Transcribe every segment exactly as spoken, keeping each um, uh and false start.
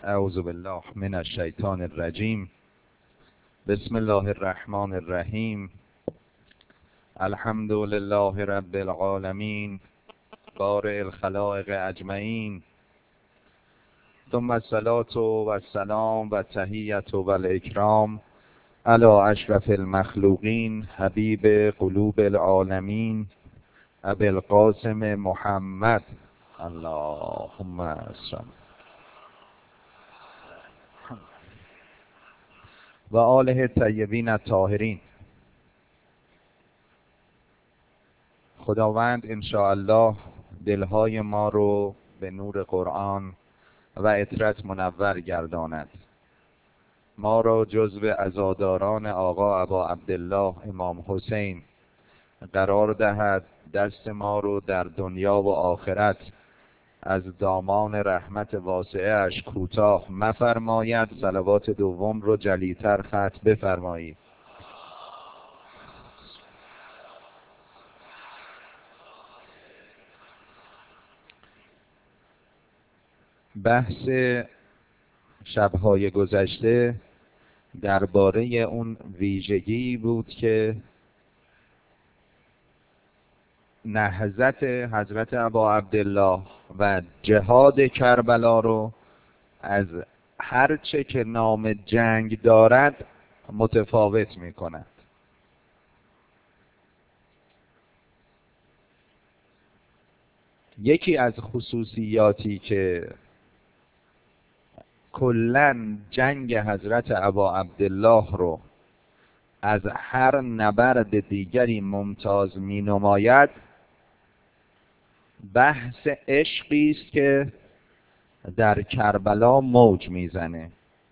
اعوذ بالله من الشیطان الرجیم. بسم الله الرحمن الرحیم. الحمد لله رب العالمین بارئ الخلائق اجمعین، ثم الصلاة و السلام و التحیة و الاکرام علی اشرف المخلوقین حبیب قلوب العالمین ابی القاسم محمد اللهم صل و آله الطیبین الطاهرین. خداوند انشاءالله دلهای ما رو به نور قرآن و اطرت منور گرداند، ما را جزو عزاداران آقا ابا عبدالله امام حسین قرار دهد، دست ما رو در دنیا و آخرت از دامان رحمت واسعه اش کوتاه مفرماید. صلوات دوم رو جلیتر ختم بفرمایید. بحث شبهای گذشته درباره اون ویژگی بود که نهضت حضرت ابا عبدالله و جهاد کربلا رو از هر چه که نام جنگ دارد متفاوت می کند. یکی از خصوصیاتی که کلاً جنگ حضرت ابا عبدالله رو از هر نبرد دیگری ممتاز می نماید بحث عشقی است که در کربلا موج میزنه.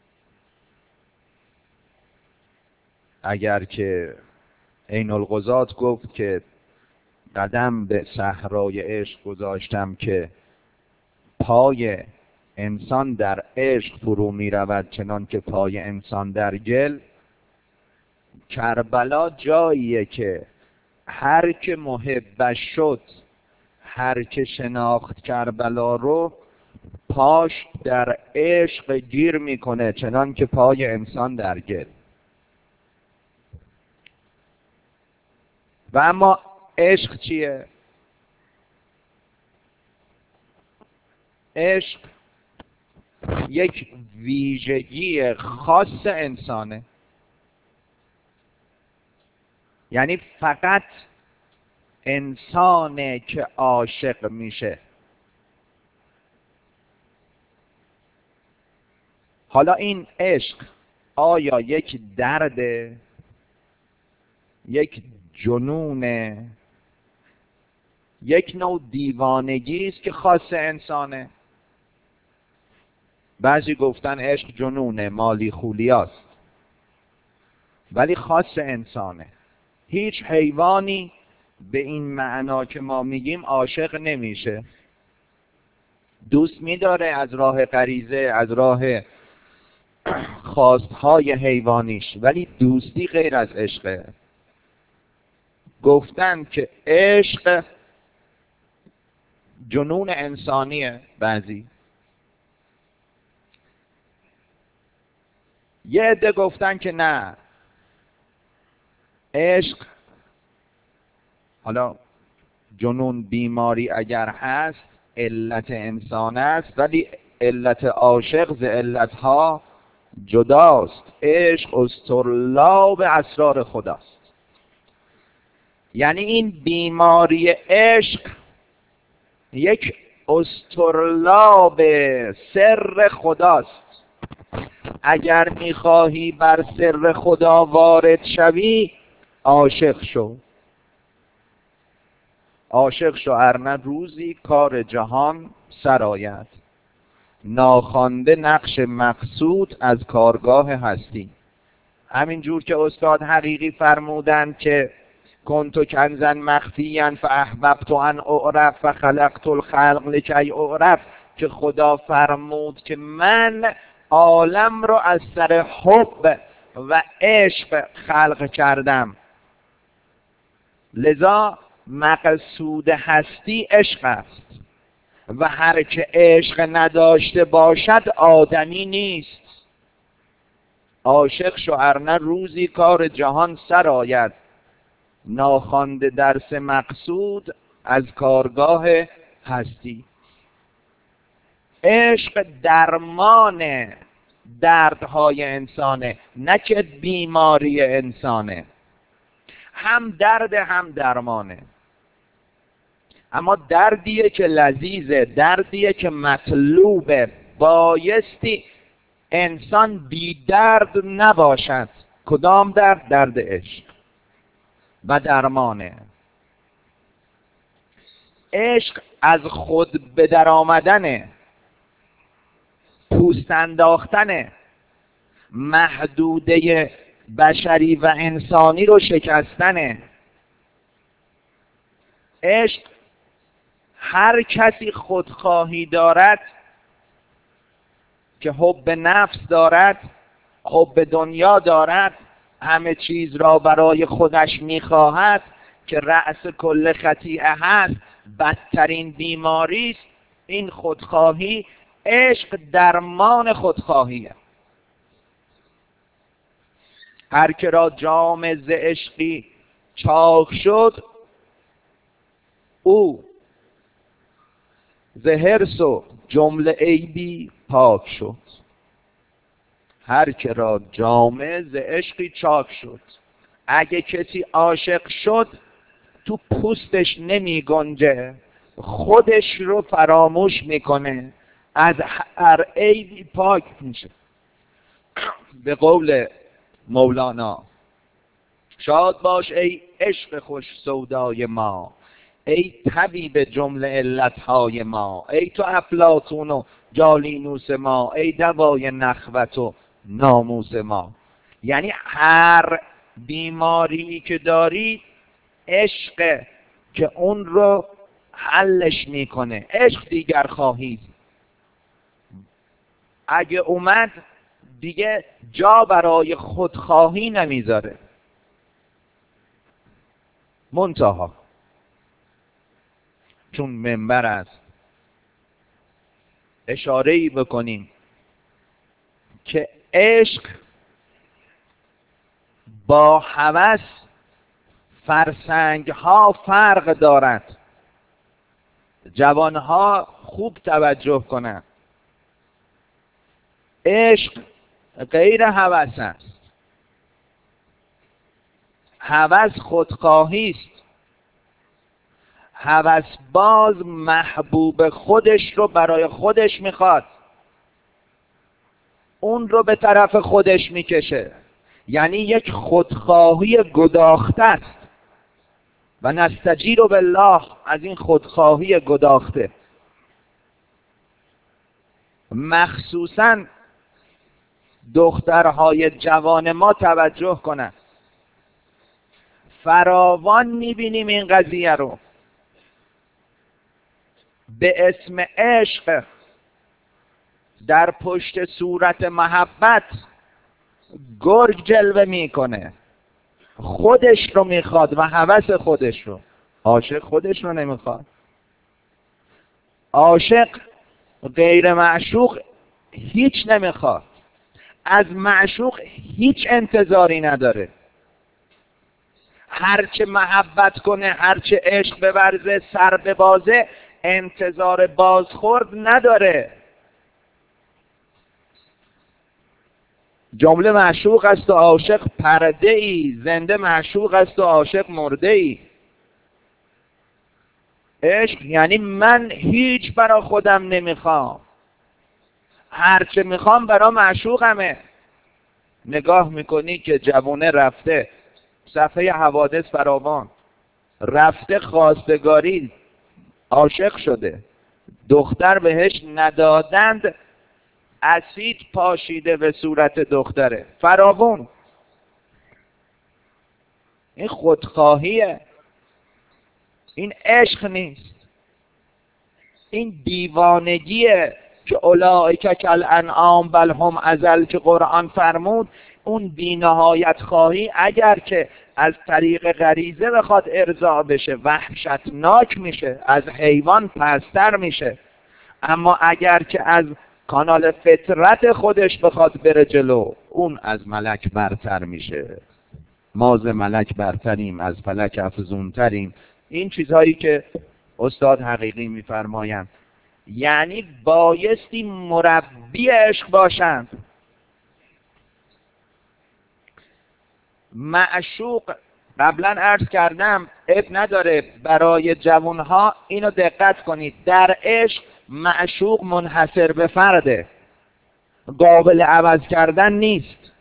اگر که عین الغزات گفت که قدم به صحرای عشق گذاشتم که پای انسان در عشق فرو می رود چنان که پای انسان در گل، کربلا جاییه که هر که محبش شد، هر که شناخت کربلا رو، پاش در عشق گیر میکنه چنان که پای انسان در گل. و اما عشق چیه؟ عشق یک ویژگی خاص انسانه، یعنی فقط انسانه که عاشق میشه. حالا این عشق آیا یک درده، یک جنونه، یک نوع دیوانگی است که خاص انسانه؟ بعضی گفتن عشق جنونه، مالی خولیاست، ولی خاص انسانه. هیچ حیوانی به این معنا که ما میگیم عاشق نمیشه. دوست میداره از راه غریزه، از راه خواستهای حیوانیش، ولی دوستی غیر از عشقه. گفتن که عشق جنون انسانیه. بعضی یه عده گفتن که نه، عشق حالا جنون بیماری اگر هست علت انسان است، ولی علت عاشق ز علتها جداست. عشق اصطرلاب اسرار خداست. یعنی این بیماری عشق یک اصطرلاب سر خداست. اگر میخواهی بر سر خدا وارد شوی، عاشق شو. عاشق شو ارنه روزی کار جهان سرآید، ناخوانده نقش مقصود از کارگاه هستی. همین جور که استاد حقیقی فرمودند که کنت کنزا مخفیا فاحببت ان اعرف فخلقت الخلق لکی اعرف، که خدا فرمود که من عالم رو از سر حب و عشق خلق کردم، لذا مقصود هستی عشق است. و هر که عشق نداشته باشد آدمی نیست. عاشق شو ارنه روزی کار جهان سر آید، ناخوانده درس مقصود از کارگاه هستی. عشق درمان دردهای انسانه، نه که بیماری انسانه. هم درد هم درمانه، اما دردیه که لذیذه، دردیه که مطلوبه. بایستی انسان بی درد نباشد. کدام درد؟ درد عشق و درمانه. عشق از خود به در آمدنه، پوست انداختنه، محدوده بشری و انسانی رو شکستنه. عشق هر کسی خودخواهی دارد، که حب نفس دارد، حب دنیا دارد، همه چیز را برای خودش میخواهد، که رأس کل خطیئه هست، بدترین بیماری است این خودخواهی. عشق درمان خودخواهیه. هر که را جام ز عشقی چاک شد، او ز حرص و جمله عیبی پاک شد. هر که را جام ز عشقی چاک شد. اگه کسی عاشق شد تو پوستش نمی گنجه، خودش رو فراموش میکنه، از هر عیبی پاک میشه. به قول مولانا: شاد باش ای عشق خوش سودای ما، ای طبیب جمله علتهای ما، ای تو افلاطون و جالینوس ما، ای دوای نخوت و ناموس ما. یعنی هر بیماری که داری عشق که اون رو حلش میکنه. عشق دیگر خواهید اگه اومد دیگه جا برای خودخواهی نمیذاره. منتها چون منبر است اشاره‌ای بکنیم که عشق با هوس فرسنگ ها فرق دارد. جوانها خوب توجه کنند. عشق غیر هوس است. هوس خودخواهی است. هوس باز محبوب خودش رو برای خودش میخواد، اون رو به طرف خودش میکشه. یعنی یک خودخواهی گداخته است. و نستجیر بالله از این خودخواهی گداخته. مخصوصا دخترهای جوان ما توجه کنند. فراوان میبینیم این قضیه رو. به اسم عشق در پشت صورت محبت گرگ جلوه میکنه. خودش رو میخواد و هوس خودش رو. عاشق خودش رو نمیخواد. عاشق غیر معشوق هیچ نمیخواد. از معشوق هیچ انتظاری نداره. هرچه محبت کنه، هرچه عشق بورزه، سر ببازه، انتظار بازخورد نداره. جمله معشوق است و عاشق پرده ای، زنده معشوق است و عاشق مرده ای. عشق یعنی من هیچ برا خودم نمیخوام، هرچه میخوام برا معشوقمه. نگاه میکنی که جوونه رفته صفحه حوادث فراوان، رفته خواستگاری، عاشق شده، دختر بهش ندادند، اسید پاشیده به صورت دختره، فراوان. این خودخواهیه، این عشق نیست. این دیوانگیه که اولئک کالانعام بل هم اضل که قرآن فرمود. اون بی‌نهایت خواهی اگر که از طریق غریزه بخواد ارضا بشه، وحشتناک میشه، از حیوان پستر میشه. اما اگر که از کانال فطرت خودش بخواد بره جلو، اون از ملک برتر میشه. ما ز ملک برتریم، از فلک افزونتریم. این چیزهایی که استاد حقیقی میفرمایند. یعنی بایستی مربی عشق باشند. معشوق، قبلا عرض کردم اب نداره، برای جوانها اینو دقت کنید، در عشق معشوق منحصر به فرده، قابل عوض کردن نیست.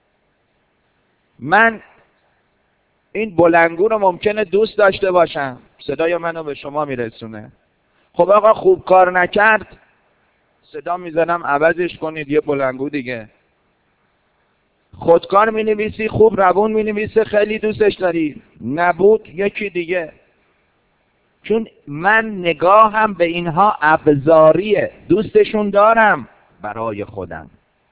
من این بلنگو رو ممکنه دوست داشته باشم، صدای منو به شما میرسونه. خب آقا خوب کار نکرد، صدا میزنم عوضش کنید یه بلنگو دیگه. خودکار می نویسی، خوب روون می نویسه، خیلی دوستش داری، نبود یکی دیگه. چون من نگاهم به اینها ابزاریه، دوستشون دارم برای خودم،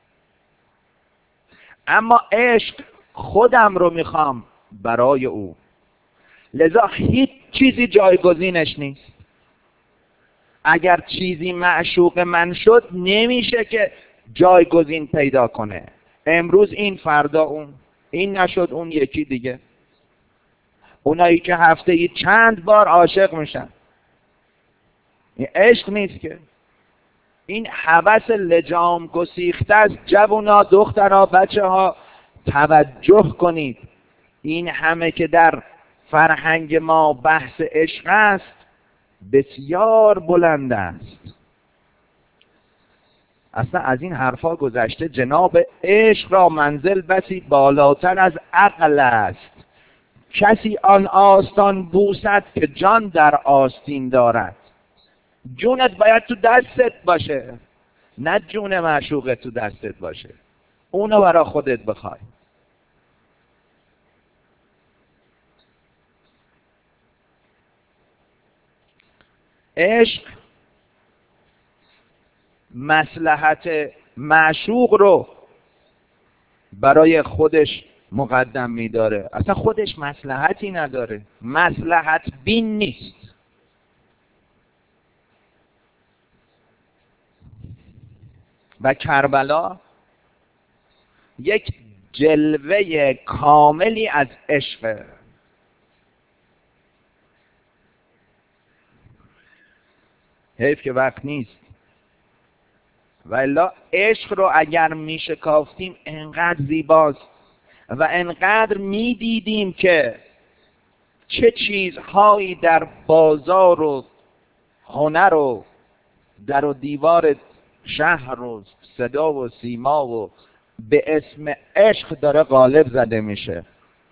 اما عشق خودم رو میخوام برای او. لذا هیچ چیزی جایگزینش نیست. اگر چیزی معشوق من شد، نمیشه که جایگزین پیدا کنه. امروز این، فردا اون، این نشد اون یکی دیگه. اونایی که هفته ای چند بار عاشق میشن، این عشق نیست که. این هوس لجام گسیخته از جوونا، دخترها، بچه ها. توجه کنید، این همه که در فرهنگ ما بحث عشق است بسیار بلند است. اصلا از این حرفا گذشته، جناب عشق را منزل بسی بالاتر از عقل است. کسی آن آستان بوسد که جان در آستین دارد. جونت باید تو دستت باشه، نه جون معشوقت تو دستت باشه. اونو برا خودت بخوای. عشق مصلحت معشوق رو برای خودش مقدم می‌داره. اصلا خودش مصلحتی نداره، مصلحت بین نیست. و کربلا یک جلوه کاملی از عشق. حیف که وقت نیست. و الا عشق رو اگر میشکافتیم انقدر زیباست و انقدر میدیدیم که چه چیزهایی در بازار و هنر و در و دیوار شهر و صدا و سیما و به اسم عشق داره غالب زده میشه.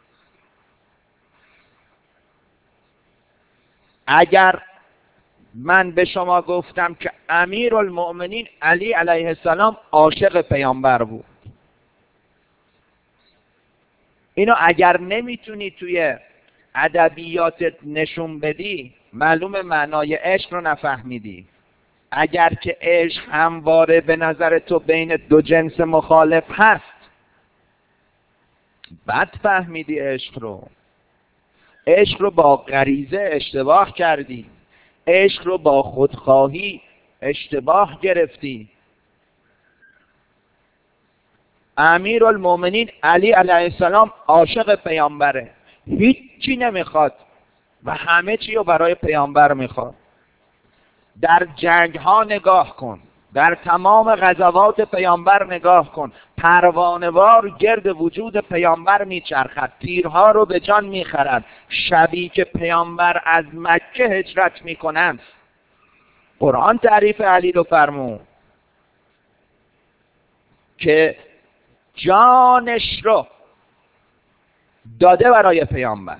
اگر من به شما گفتم که امیرالمؤمنین علی علیه السلام عاشق پیامبر بود، اینو اگر نمیتونی توی ادبیاتت نشون بدی، معلوم معنای عشق رو نفهمیدی. اگر که عشق همواره به نظر تو بین دو جنس مخالف هست، بد فهمیدی عشق رو. عشق رو با غریزه اشتباه کردی، عشق رو با خودخواهی اشتباه گرفتی. امیرالمؤمنین علی علیه السلام عاشق پیامبره، هیچی نمیخواد و همه چی رو برای پیامبر میخواد. در جنگ ها نگاه کن، در تمام غزوات پیامبر نگاه کن، پروانه‌وار گرد وجود پیامبر میچرخد، تیرها رو به جان میخرد. شبی که پیامبر از مکه هجرت میکنند، قرآن تعریف علی رو فرمود که جانش رو داده برای پیامبر.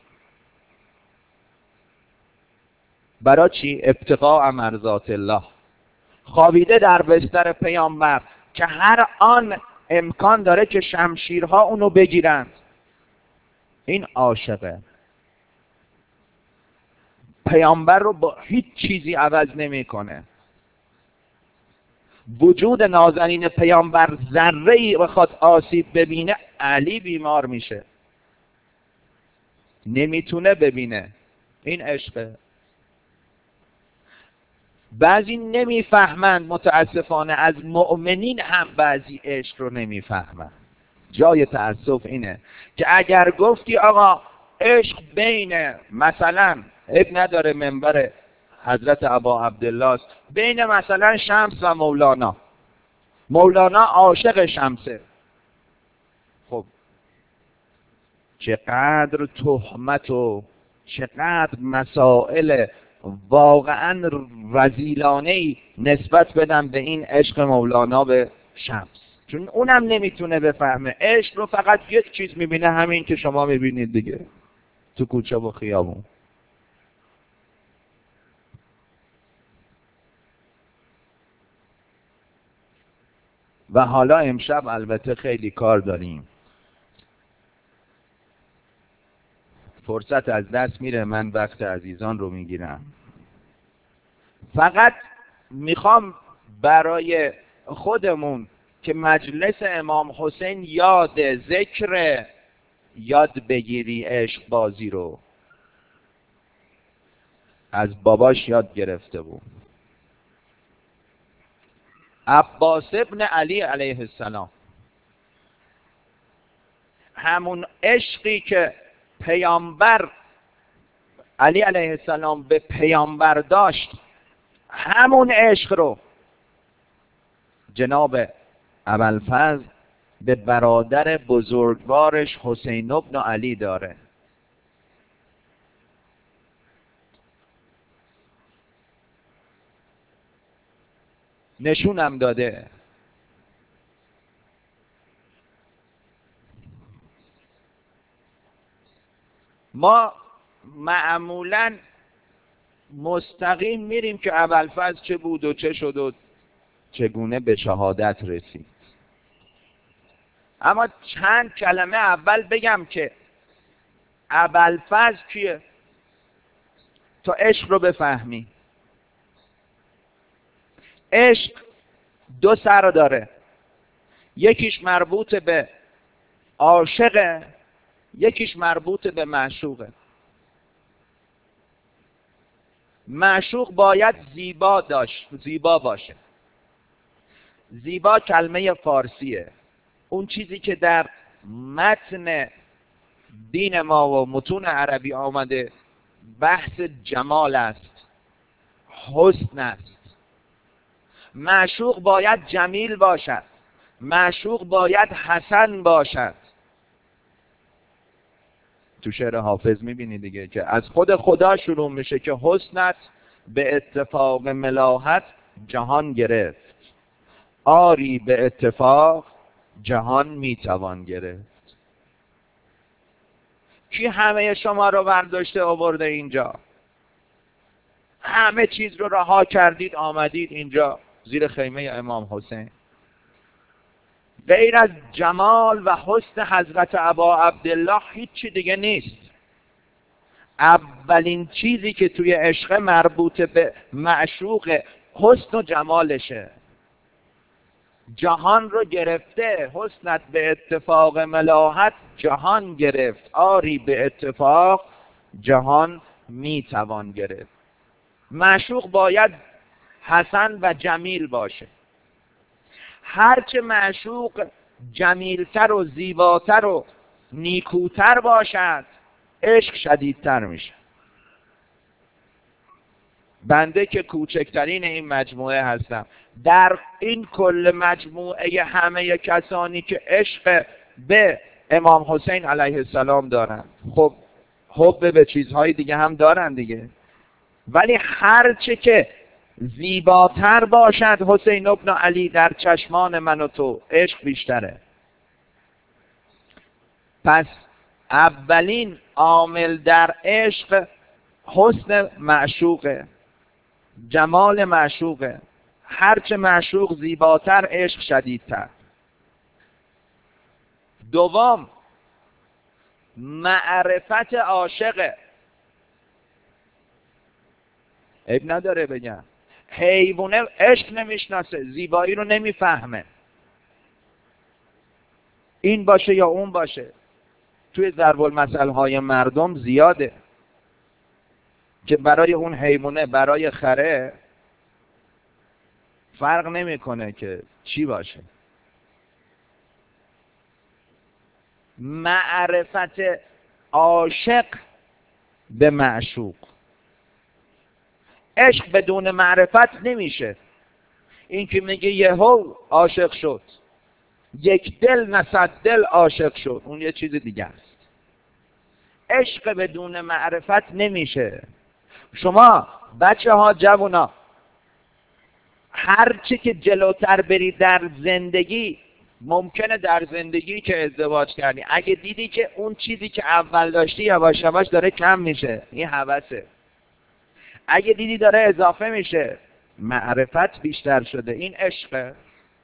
برای چی؟ ابتغاء مرضات الله. خوابیده در بستر پیامبر که هر آن امکان داره که شمشیرها اونو بگیرند. این عاشقه. پیامبر رو با هیچ چیزی عوض نمیکنه. وجود نازنین پیامبر ذره‌ای بخواد آسیب ببینه، علی بیمار میشه، نمیتونه ببینه. این عشقه. بعضی نمیفهمند، متاسفانه از مؤمنین هم بعضی عشق رو نمیفهمند. جای تأسف اینه که اگر گفتی آقا عشق بین مثلا اب نداره منبر حضرت ابا عبدالله است، بین مثلا شمس و مولانا، مولانا عاشق شمسه، خب چقدر تهمت و چقدر مسائل واقعا رذیلانه‌ای نسبت بدم به این عشق مولانا به شمس، چون اونم نمیتونه بفهمه. عشق رو فقط یک چیز میبینه، همین که شما میبینید دیگه تو کوچه و خیابون. و حالا امشب البته خیلی کار داریم، فرصت از دست میره، من وقت عزیزان رو میگیرم. فقط میخوام برای خودمون که مجلس امام حسین یاد ذکر یاد بگیری عشق بازی رو از باباش یاد گرفته بود. عباس ابن علی علیه السلام، همون عشقی که پیامبر علی علیه السلام به پیامبر داشت، همون عشق رو جناب ابوالفضل به برادر بزرگوارش حسین ابن علی داره. نشونم داده. ما معمولاً مستقیم میریم که ابوالفضل چه بود و چه شد و چگونه به شهادت رسید. اما چند کلمه اول بگم که ابوالفضل کیه تا عشق رو بفهمی. عشق دو سر داره، یکیش مربوط به عاشقه، یکیش مربوط به معشوقه. معشوق باید زیبا داشت، زیبا باشه. زیبا کلمه فارسیه، اون چیزی که در متن دین ما و متون عربی آمده بحث جمال است، حسن است. معشوق باید جمیل باشد، معشوق باید حسن باشد. تو شعر حافظ میبینی دیگه که از خود خدا شروع میشه که حسنت به اتفاق ملاحت جهان گرفت، آری به اتفاق جهان میتوان گرفت. کی همه شما رو برداشته آورده اینجا؟ همه چیز رو رها کردید آمدید اینجا زیر خیمه امام حسین. غیر از جمال و حسن حضرت ابا عبدالله هیچی دیگه نیست. اولین چیزی که توی عشق مربوط به معشوق حسن و جمالشه. جهان رو گرفته، حسنت به اتفاق ملاحت جهان گرفت، آری به اتفاق جهان میتوان گرفت. معشوق باید حسن و جمیل باشه. هرچه معشوق جمیلتر و زیباتر و نیکوتر باشد عشق شدیدتر میشه. بنده که کوچکترین این مجموعه هستم، در این کل مجموعه همه کسانی که عشق به امام حسین علیه السلام دارن، خب حب به چیزهای دیگه هم دارن دیگه، ولی هرچه که زیباتر باشد حسین ابن علی در چشمان من و تو عشق بیشتره. پس اولین عامل در عشق حسن معشوقه، جمال معشوقه. هرچه معشوق زیباتر عشق شدیدتر. دوم معرفت عاشقه. عیب نداره بگم حیوانه عشق نمیشناسه، زیبایی رو نمیفهمه، این باشه یا اون باشه. توی ضرب المثل های مردم زیاده که برای اون حیوانه، برای خره فرق نمیکنه که چی باشه. معرفت عاشق به معشوق. عشق بدون معرفت نمیشه. این که میگه یهو عاشق شد، یک دل نصد دل عاشق شد، اون یه چیز دیگه است. عشق بدون معرفت نمیشه. شما بچه ها، جوونا، هر چی که جلوتر برید در زندگی، ممکنه در زندگی که ازدواج کردی اگه دیدی که اون چیزی که اول داشتی یواش یواش داره کم میشه، این هوسه. اگه دیدی داره اضافه میشه، معرفت بیشتر شده، این عشقه.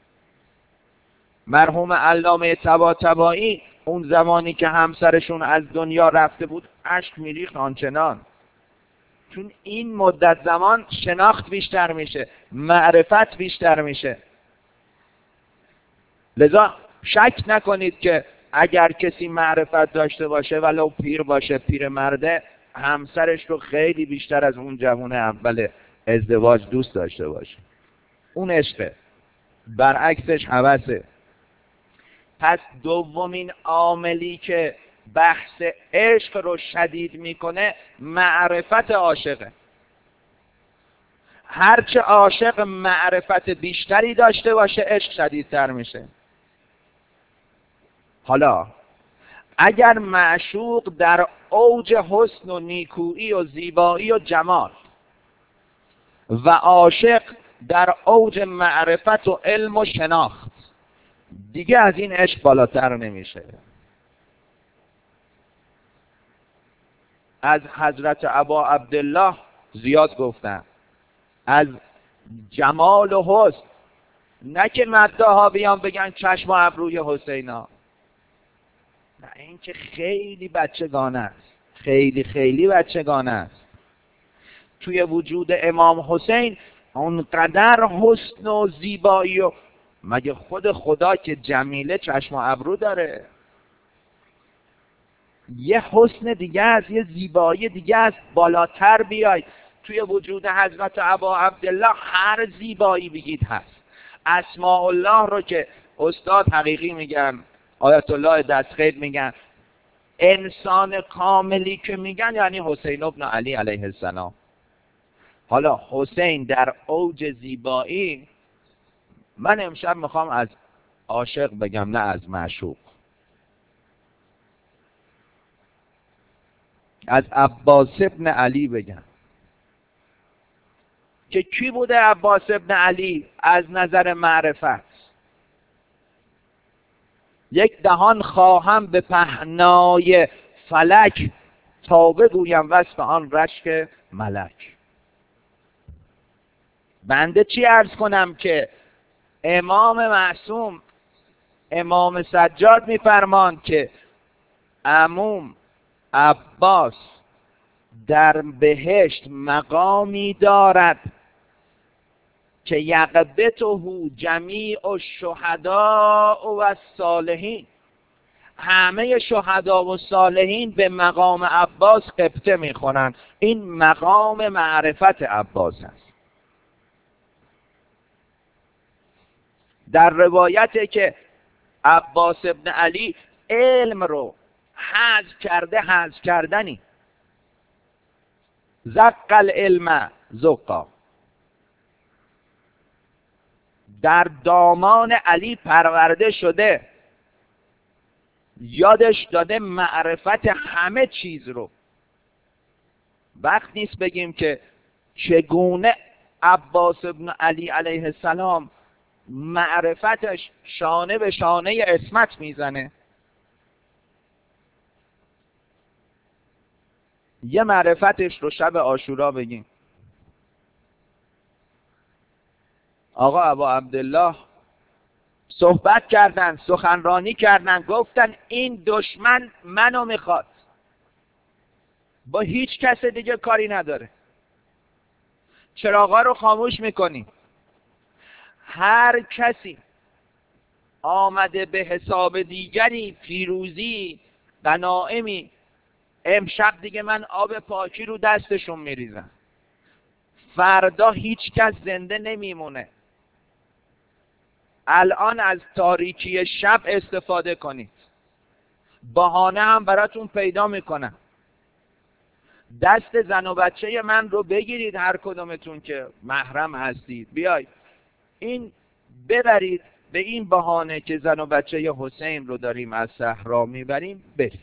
مرحوم علامه طباطبایی اون زمانی که همسرشون از دنیا رفته بود اشک میریخت آنچنان، چون این مدت زمان شناخت بیشتر میشه، معرفت بیشتر میشه. لذا شک نکنید که اگر کسی معرفت داشته باشه ولو پیر باشه، پیر مرده، همسرش رو خیلی بیشتر از اون جوان اول ازدواج دوست داشته باشه. اون عشقه. برعکسش هوسه. پس دومین عاملی که بحث عشق رو شدید میکنه معرفت عاشقه. هرچه عاشق معرفت بیشتری داشته باشه عشق شدیدتر میشه. حالا اگر معشوق در اوج حسن و نیکویی و زیبایی و جمال و عاشق در اوج معرفت و علم و شناخت، دیگه از این عشق بالاتر نمیشه. از حضرت ابا عبدالله زیاد گفتن از جمال و حسن، نه که مداها بیان بگن چشم و ابروی حسینا، نه، این که خیلی بچگانه است، خیلی خیلی بچگانه است. توی وجود امام حسین اونقدر حسن و زیبایی، و مگه خود خدا که جمیله چشم و ابرو داره؟ یه حسن دیگه است، یه زیبایی دیگه است. بالاتر بیاید توی وجود حضرت ابا عبدالله هر زیبایی بگید هست. اسماء الله رو که استاد حقیقی میگن، آیت الله دستخیل میگن، انسان کاملی که میگن یعنی حسین ابن علی علیه السلام. حالا حسین در اوج زیبایی، من امشب میخوام از عاشق بگم نه از معشوق. از عباس ابن علی بگم که کی بوده عباس ابن علی از نظر معرفت؟ یک دهان خواهم به پهنای فلک، تا بگویم وصف آن رشک ملک. بنده چی عرض کنم که امام معصوم امام سجاد میفرماند که عموم عباس در بهشت مقامی دارد که یقبته جمیع الشهداء و الصالحین. همه شهدا و صالحین به مقام عباس قبطه میخونن. این مقام معرفت عباس است. در روایته که عباس ابن علی علم رو حذف کرده، حذف کردنی، زق العلم زقا، در دامان علی پرورده شده، یادش داده معرفت همه چیز رو. وقت نیست بگیم که چگونه عباس ابن علی علیه السلام معرفتش شانه به شانه عصمت میزنه. یه معرفتش رو شب عاشورا بگیم. آقا ابا عبدالله صحبت کردن، سخنرانی کردن، گفتن این دشمن منو میخواد، با هیچ کس دیگه کاری نداره، چراغا رو خاموش میکنیم، هر کسی آمده به حساب دیگری، پیروزی، غنایمی، امشب دیگه من آب پاکی رو دستشون میریزم، فردا هیچ کس زنده نمیمونه. الان از تاریکی شب استفاده کنید. بهانه هم براتون پیدا میکنم. دست زن و بچه من رو بگیرید، هر کدومتون که محرم هستید بیاید این ببرید، به این بهانه که زن و بچه حسین رو داریم از صحرا میبریم برید،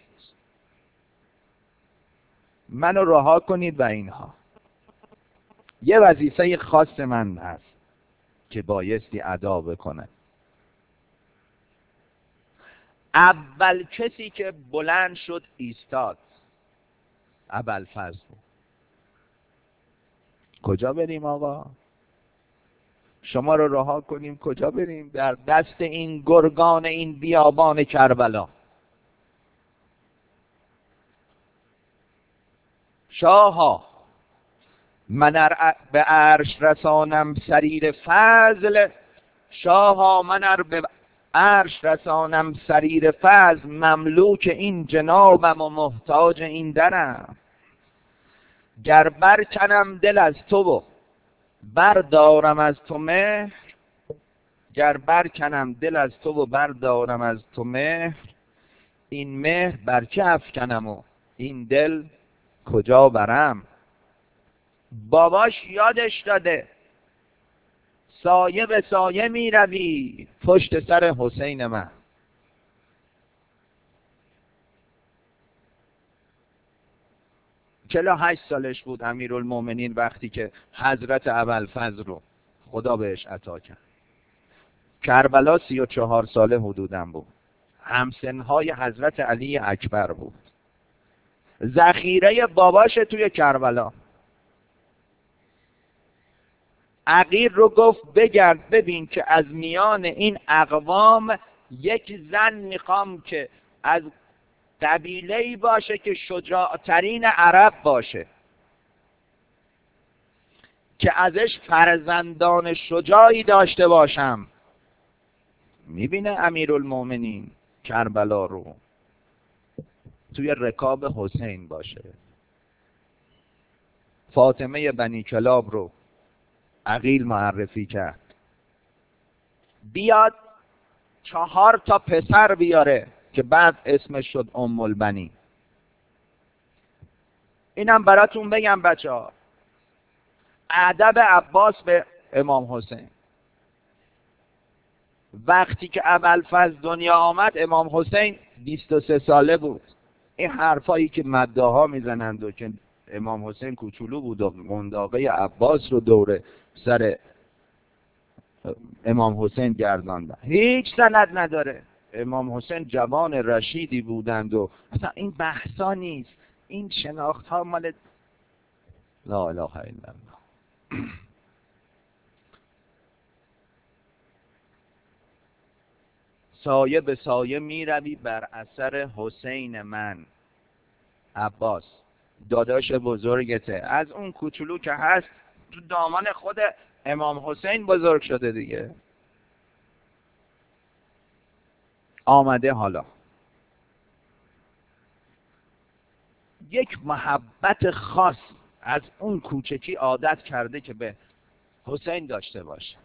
منو رها کنید. و اینها یه وظیفه خاص من هست که بایستی ادا بکنه. اول کسی که بلند شد ایستاد ابوالفضل بود. کجا بریم آقا؟ شما رو رها کنیم کجا بریم؟ در دست این گرگان این بیابان کربلا. شاها من ار به عرش رسانم سریر فضل، شاها من ار به عرش رسانم سریر فضل، مملوک این جنابم و محتاج این درم. گر برکنم دل از تو و بردارم از تو مهر، گر برکنم دل از تو و بردارم از تو مهر، این مهر بر که افکنم و این دل کجا برم. باباش یادش داده سایه به سایه می روی پشت سر حسین من. چهل و هشت سالش بود امیرالمومنین وقتی که حضرت ابوالفضل رو خدا بهش عطا کرد. کربلا سی و چهار ساله حدودم بود، همسنهای حضرت علی اکبر بود. ذخیره باباش توی کربلا. عقیل رو گفت بگرد ببین که از میان این اقوام یک زن میخوام که از قبیله‌ای باشه که شجاعترین عرب باشه، که ازش فرزندان شجاعی داشته باشم. میبینه امیرالمومنین کربلا رو توی رکاب حسین باشه. فاطمه بنی کلاب رو عقیل معرفی کرد بیاد چهار تا پسر بیاره که بعد اسمش شد ام البنین. اینم براتون بگم بچه ها، ادب عباس به امام حسین. وقتی که ابوالفضل دنیا آمد امام حسین بیست و سه ساله بود. این حرفایی که مداها میزنند و که امام حسین کوچولو بود و قنداقه عباس رو دور سر امام حسین گرداندن، هیچ سند نداره. امام حسین جوان رشیدی بودند و اصلا این بحثا نیست. این شناخت ها مال لا اله الا الله. سایه به سایه می روی بر اثر حسین من. عباس داداش بزرگته، از اون کوچولو که هست تو دامان خود امام حسین بزرگ شده دیگه. آمده حالا یک محبت خاص از اون کوچکی عادت کرده که به حسین داشته باشه.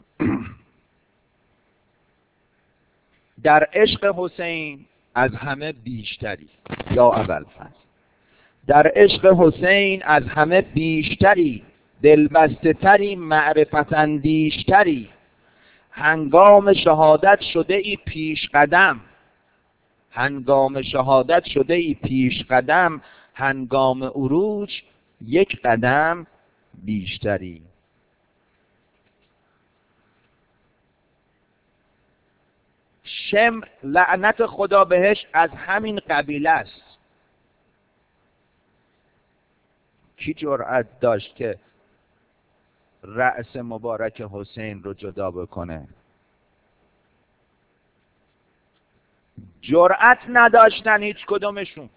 در عشق حسین از همه بیشتری یا ابوالفضل، در عشق حسین از همه بیشتری، دلبسته تری معرفت اندیشتری. هنگام شهادت شده ای پیش قدم، هنگام شهادت شده ای پیش قدم، هنگام عروج یک قدم بیشتری. شمر لعنت خدا بهش از همین قبیله است. کی جرأت داشت که رأس مبارک حسین رو جدا بکنه؟ جرأت نداشتن هیچ کدومشون.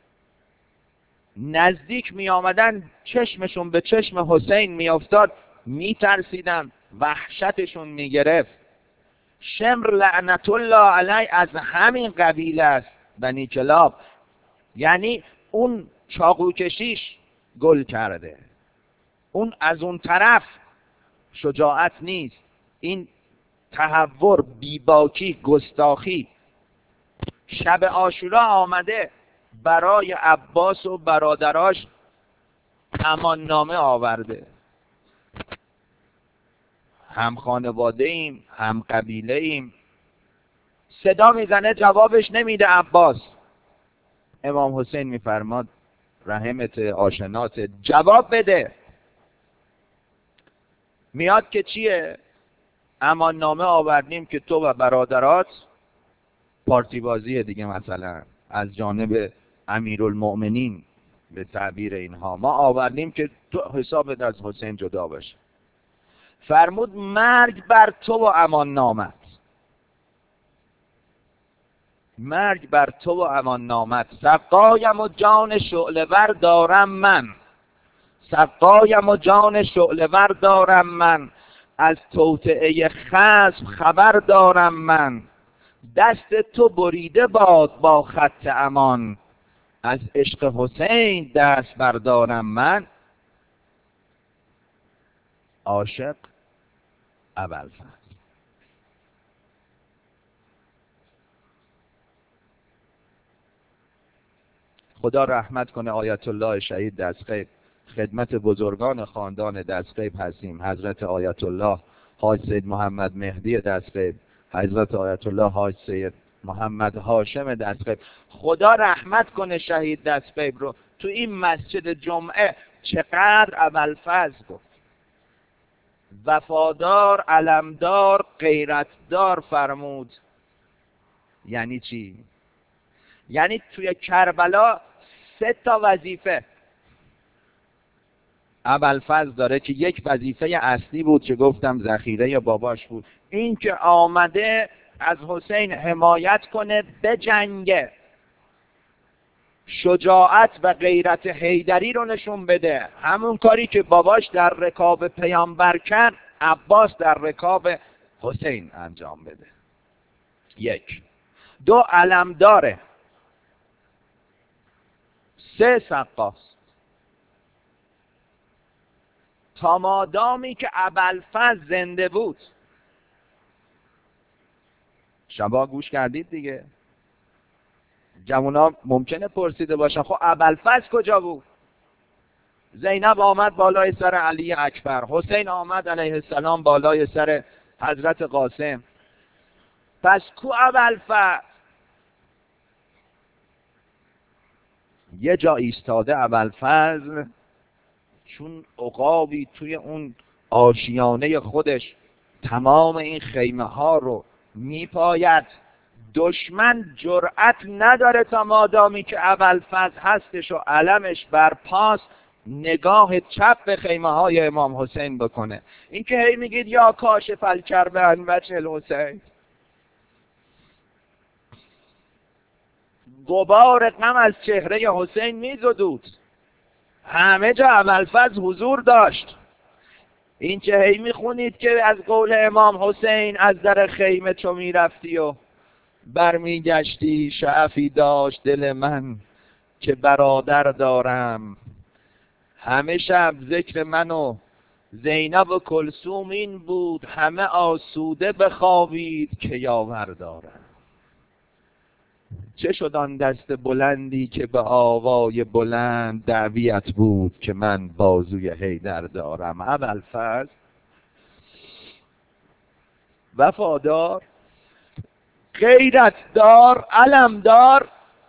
نزدیک می آمدن چشمشون به چشم حسین می افتاد، می ترسیدن، وحشتشون می گرفت. شمر لعنت الله علیه از همین قبیله است، بنی کلاب. یعنی اون چاقو کشیش گل کرده، اون از اون طرف شجاعت نیست. این تهور، بیباکی، گستاخی. شب عاشورا آمده برای عباس و برادراش امان نامه آورده. هم خانواده ایم، هم قبیله ایم. صدا میزنه جوابش نمیده عباس. امام حسین میفرماد رحمت آشنات جواب بده. میاد که چیه؟ امان نامه آوردیم که تو و برادرات پارتی بازی دیگه، مثلا از جانب امیرالمؤمنین به تعبیر اینها، ما آوردیم که تو حسابت از حسین جدا بشه. فرمود مرگ بر تو و امان نامت، مرگ بر تو و امان نامت. سقایم و جان شعله ور دارم من، سقایم و جان شعله ور دارم من، از توطئه خصم خبر دارم من. دست تو بریده باد با خط امان، از عشق حسین دست بردارم من. عاشق ابوالفضل. خدا رحمت کنه آیت الله شهید دستغیب. خدمت بزرگان خاندان دستغیب هستیم. حضرت آیت الله حاج سید محمد مهدی دستغیب، حضرت آیت الله حاج سید محمد هاشم دستغیب. خدا رحمت کنه شهید دستغیب رو. تو این مسجد جمعه چقدر ابوالفضل گفت. وفادار، علمدار، غیرتدار فرمود. یعنی چی؟ یعنی توی کربلا سه تا وظیفه ابوالفضل داره که یک وظیفه اصلی بود که گفتم ذخیره باباش بود، این که آمده از حسین حمایت کنه، به جنگه، شجاعت و غیرت حیدری رو نشون بده. همون کاری که باباش در رکاب پیامبر کرد، عباس در رکاب حسین انجام بده. یک. دو، علمداره. سه، سقاست. تا مادامی که ابوالفضل زنده بود. شما گوش کردید دیگه. جوونا ممکنه پرسیده باشن خب ابوالفضل کجا بود؟ زینب آمد بالای سر علی اکبر، حسین آمد علیه السلام بالای سر حضرت قاسم. پس کو ابوالفضل؟ یه جا ایستاده ابوالفضل، چون عقابی توی اون آشیانه خودش تمام این خیمه ها رو میپاید. دشمن جرأت نداره تا مادامی که ابوالفضل هستش و علمش بر پاست نگاه چپ به خیمه های امام حسین بکنه. این که هی میگید یا کاشف الکرب عن وجه الحسین، غبار غم از چهره حسین میزدود. همه جا ابوالفضل حضور داشت. این که هی میخونید که از قول امام حسین از در خیمه چو میرفتی و برمیگشتی، شعفی داشت دل من که برادر دارم. همه شب ذکر من و زینب و کلثوم این بود، همه آسوده بخوابید که یاور دارم. چه شد آن دست بلندی که به آوای بلند دعویت بود که من بازوی حیدر دارم. ابوالفضل وفادار، غیرتدار، علمدار.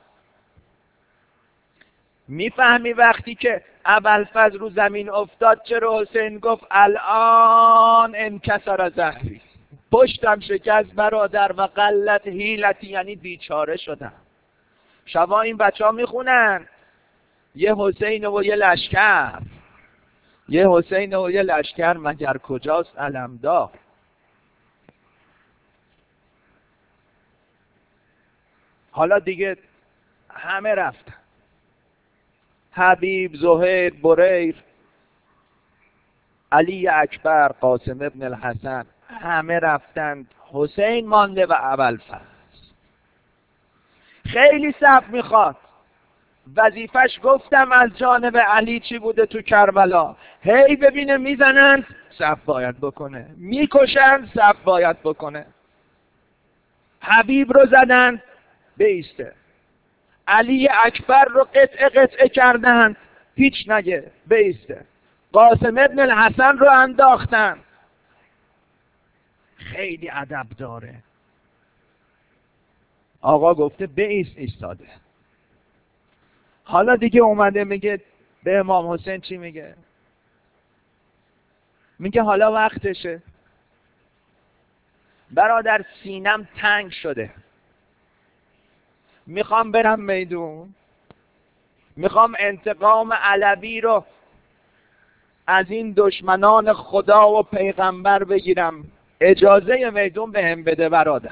میفهمی وقتی که ابوالفضل رو زمین افتاد چرا حسین گفت الان انکسر ظهری، پشتم شکست برادر و قلت حیلتی، یعنی بیچاره شدم. شبا این بچه ها میخونن یه حسین و یه لشکر، یه حسین و یه لشکر مگر کجاست علمدار. حالا دیگه همه رفتن، حبیب، زهیر، بریر، علی اکبر، قاسم ابن الحسن، همه رفتند. حسین مانده و ابوالفضل. خیلی صبر میخواد. وظیفش گفتم از جانب علی چی بوده تو کربلا. هی ببینه میزنند صف باید بکنه، میکشن صف باید بکنه. حبیب رو زدن بیسته، علی اکبر رو قطعه قطعه کردن هیچ نگه بیسته، قاسم ابن الحسن رو انداختن. خیلی ادب داره. آقا گفته بیست، ایستاده. حالا دیگه اومده میگه به امام حسین چی میگه؟ میگه حالا وقتشه برادر، سینم تنگ شده، میخوام برم میدون، میخوام انتقام علوی رو از این دشمنان خدا و پیغمبر بگیرم، اجازه میدون به هم بده برادر.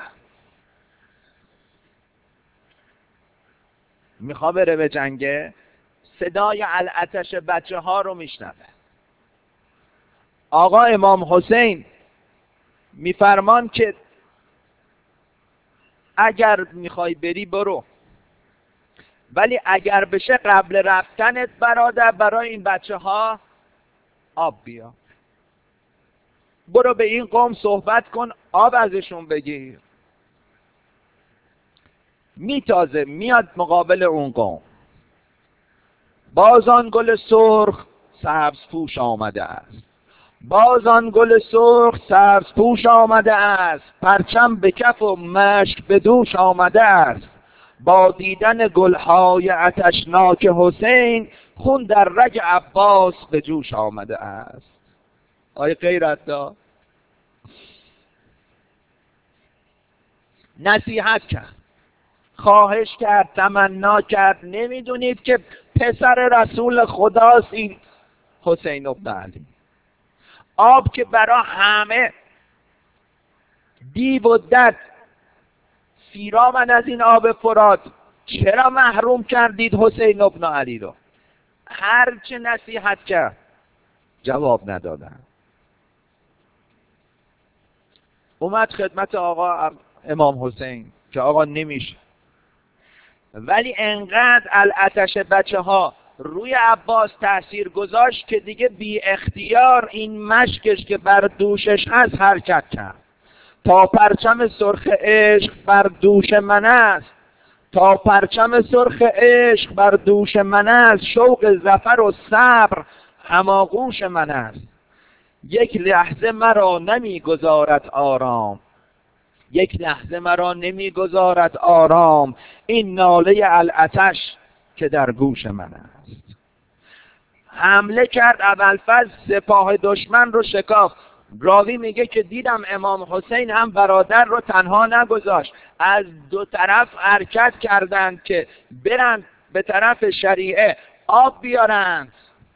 میخوام بره به جنگه، صدای العتش بچه ها رو میشنوه. آقا امام حسین میفرمان که اگر میخوای بری برو، ولی اگر بشه قبل رفتنت برادر برای این بچه ها آب بیا، برو به این قوم صحبت کن، آب ازشون بگیر. میتازه میاد مقابل اون قوم، بازان گل سرخ سبز پوش آمده است، بازان گل سرخ سبز پوش آمده است، پرچم به کف و مشک به دوش آمده است، با دیدن گلهای آتشناک حسین خون در رگ عباس به جوش آمده است. آی غیرت دار، نصیحت کرد، خواهش کرد، تمنا کرد. نمیدونید که پسر رسول خداست این حسین ابن علی؟ آب که برا همه دیو و دد سیرامن از این آب فرات، چرا محروم کردید حسین ابن علی رو؟ هر چه نصیحت کرد جواب ندادن. اومد خدمت آقا امام حسین که آقا نمیشه، ولی انقدر العتش بچه ها روی عباس تأثیر گذاشت که دیگه بی اختیار این مشکش که بر دوشش هست حرکت کرد. تا پرچم سرخ عشق بر دوش من است، تا پرچم سرخ عشق بر دوش من است، شوق ظفر و صبر هماغوش من است. یک لحظه مرا نمیگذارد آرام، یک لحظه مرا نمیگذارد آرام، این ناله العتش که در گوش من است. حمله کرد ابوالفضل، سپاه دشمن رو شکافت. راوی میگه که دیدم امام حسین هم برادر رو تنها نگذاشت، از دو طرف حرکت کردند که برند به طرف شریعه آب بیارند.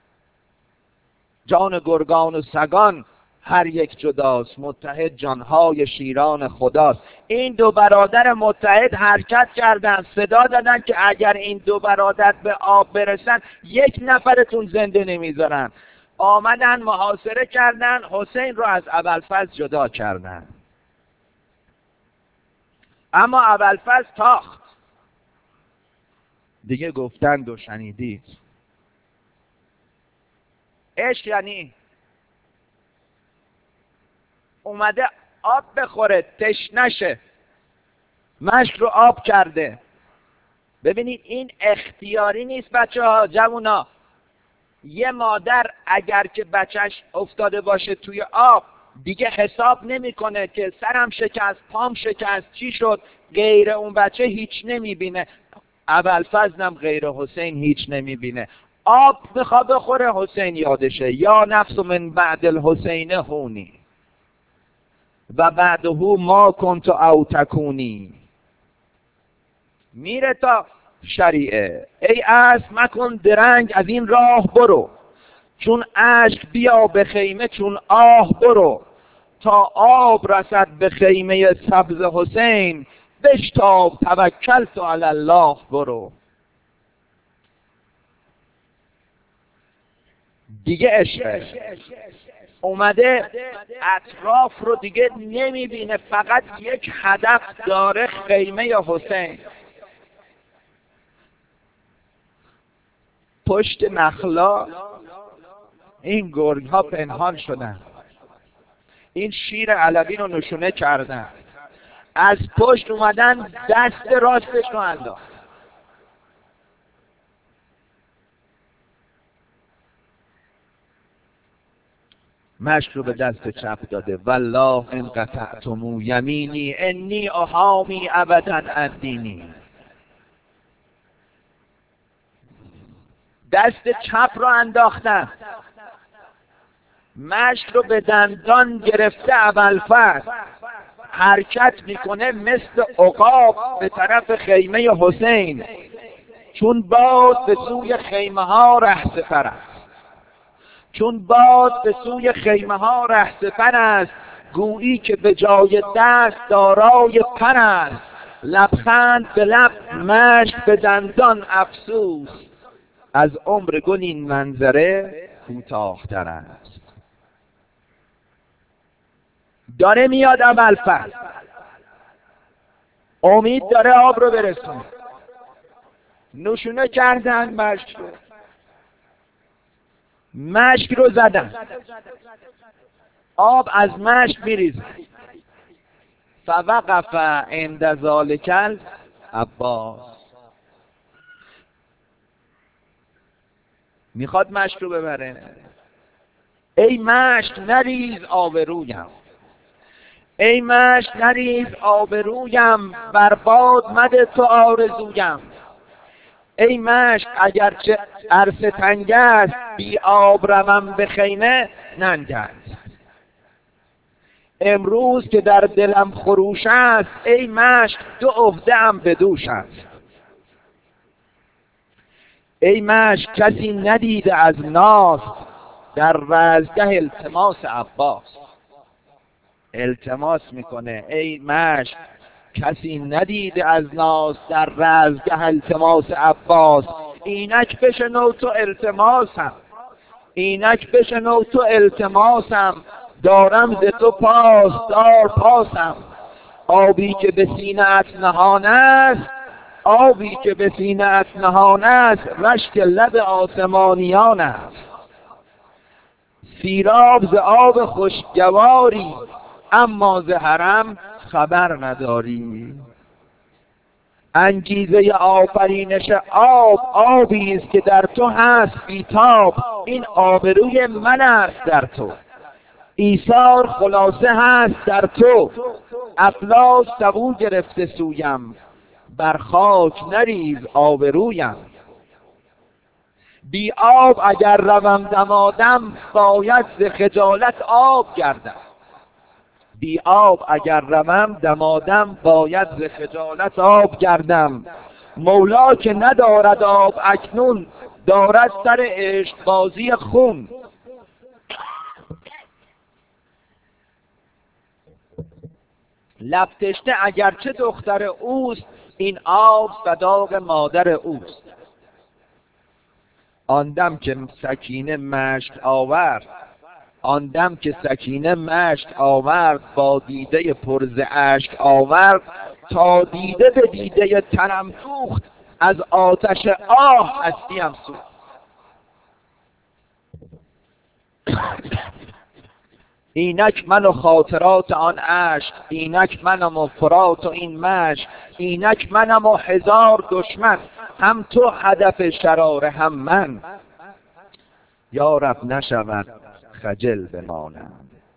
جان گرگان و سگان هر یک جداست، متحد جانهای شیران خداست. این دو برادر متحد حرکت کردند، صدا دادن که اگر این دو برادر به آب برسن یک نفرتون زنده نمیذارن. آمدن محاصره کردن، حسین رو از ابوالفضل جدا کردن. اما ابوالفضل تاخت. دیگه گفتند و شنیدید. عشق یعنی اومده آب بخوره تشنشه، مشک رو آب کرده. ببینید این اختیاری نیست بچه ها، جوونا. یه مادر اگر که بچهش افتاده باشه توی آب دیگه حساب نمیکنه که سرم شکست، پام شکست، چی شد، غیر اون بچه هیچ نمیبینه. ابوالفضلم غیر حسین هیچ نمیبینه. آب میخواد بخوره، حسین یادشه، یا نفس من بعد الحسین هونی و بعده ما کنت او تکونی. میره تا شریعه، ای اسب مکن درنگ از این راه برو، چون اشک بیا به خیمه چون آه برو، تا آب رسد به خیمه سبز حسین، بشتاب توکلت علی الله برو. دیگه عشق اومده اطراف رو دیگه نمیبینه، فقط یک هدف داره، خیمه حسین. پشت نخلا این گرگ ها پنهان شدن. این شیر علوی رو نشونه کردن، از پشت اومدن دست راستش رو انداخت. مشک رو به دست چپ داده. والله ان قطعتم یمینی انی احامی ابدا الدینی. دست چپ رو انداختن، مشک رو به دندان گرفته. ابوالفضل حرکت میکنه مثل عقاب به طرف خیمه حسین، چون باد به سوی خیمه ها رهسپر است. چون باد به سوی خیمه ها رهسپر است، گویی که به جای دست دارای پر است. لبخند به لب، مشک به دندان، افسوس از عمر گل این منظره کوتاه‌تر است. داره میاد ابوالفضل، امید داره آب رو برسونه. نشونه کردن مشک رو، مشک رو زدن، آب از مشک میریزه. فوقف عند ذلک العباس، میخواد مشک رو ببره. ای مشک نریز آبرویم، ای مشک نریز آبرویم، برباد مده تو آرزویم. ای مشک اگرچه عرصه تنگ است، بی آب روم به خیمه ننگ است. امروز که در دلم خروش است، ای مشک دو عهده ام به دوش است. ای مشک کسی ندیده از ناس، در رزگه التماس عباس. التماس میکنه ای مشک کسی ندیده از ناس، در رزگه التماس عباس. اینک بشنو تو التماسم، اینک بشنو تو التماسم، دارم ز تو پاس دار پاسم. آبی که به سینه ات نهان است، آبی که به سینه ات نهان است، رشک لب آسمانیان است. سیراب ز آب خوشگواری، اما ز حرم خبر نداری. انگیزه آفرینش آب، آبی است که در تو هست بیتاب. این آبروی من است در تو، ایثار خلاصه هست در تو. افلاس سبو گرفته سویم، بر خاک نریز آبرویم. بی آب اگر روم دمادم، باید ز خجالت آب گردم. بی آب اگر روم دمادم، باید ز خجالت آب گردم. مولا که ندارد آب اکنون، دارد سر عشق بازی خون. لب تشنه اگرچه دختر اوست، این آب صداق مادر اوست. آن دم که سکینه مشک آورد، آن دم که سکینه مشک آورد، با دیده پر ز اشک آورد. تا دیده به دیده تنم دوخت، از آتش آه هستیم سوخت. اینک من و خاطرات آن عشق، اینک منم و فرات و این مشک. اینک منم و هزار دشمن، هم تو هدف شرار هم من. یا رب نشود خجل بمانم،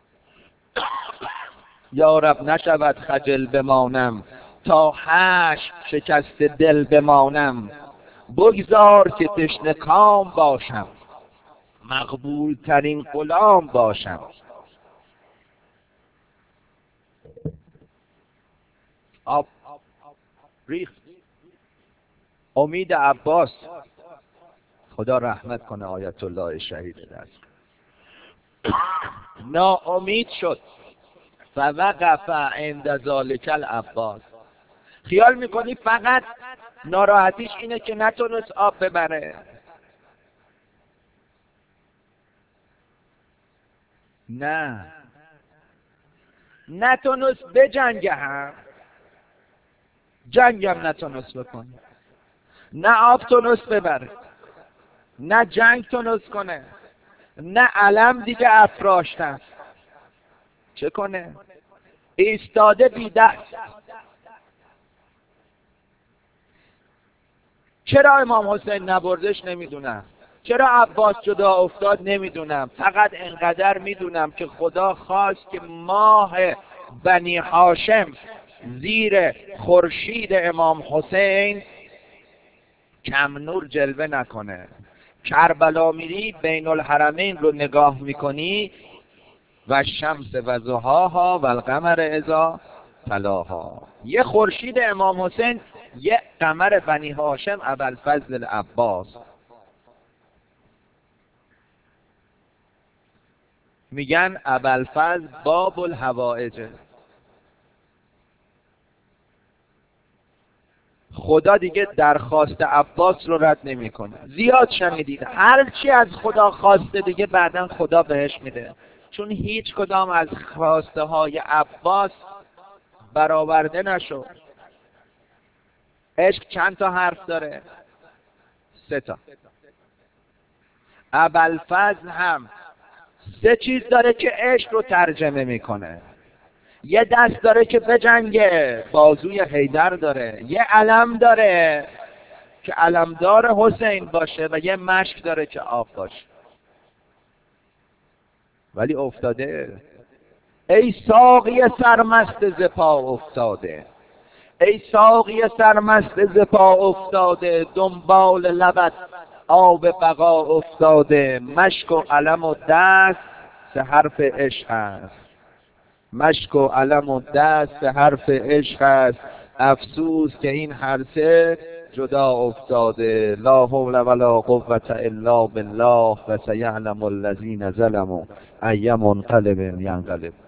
یا رب نشود خجل بمانم، تا حشر شکست دل بمانم. بگذار که تشنه کام باشم، مقبول ترین غلام باشم. آب ریخت. امید عباس، خدا رحمت کنه آیت الله شهید دست، ناامید شد. فوقف عند ذلک العباس. خیال میکنی فقط ناراحتیش اینه که نتونست آب ببره؟ نه، نتونست بجنگه، هم جنگم نتونست بکنه. نه آب تونست ببره، نه جنگ تونست کنه، نه علم دیگه افراشتن. چه کنه؟ ایستاده بی دست. چرا امام حسین نبردش نمیدونم، چرا عباس جدا افتاد نمیدونم، فقط انقدر میدونم که خدا خواست که ماه بنی هاشم زیر خورشید امام حسین کم نور جلوه نکنه. کربلا میری بین الحرمین رو نگاه میکنی و شمس و ضحاها و القمر اذا تلاها، یه خورشید امام حسین، یه قمر بنی هاشم ابوالفضل العباس. میگن ابوالفضل باب الحوائج. خدا دیگه درخواست عباس رو رد نمیکنه. زیاد شنیدید هر چی از خدا خواسته دیگه بعداً خدا بهش میده، چون هیچ کدام از خواسته های عباس برآورده نشد. عشق چند تا حرف داره؟ سه تا. ابوالفضل هم سه چیز داره که عشق رو ترجمه میکنه. یه دست داره که بجنگه، بازوی حیدر داره. یه علم داره که علمدار حسین باشه و یه مشک داره که آب باشه. ولی افتاده. ای ساقی سرمست ز پا افتاده، ای ساقی سرمست ز پا افتاده، دنبال لبت آب بقا افتاده. مشک و علم و دست سه حرف عشق است، مشک و علم و دست سه حرف عشق است. افسوس که این هر سه جدا افتاده. لا حول ولا قوة الا بالله و سیعلم الذین ظلموا ای منقلب ینقلب.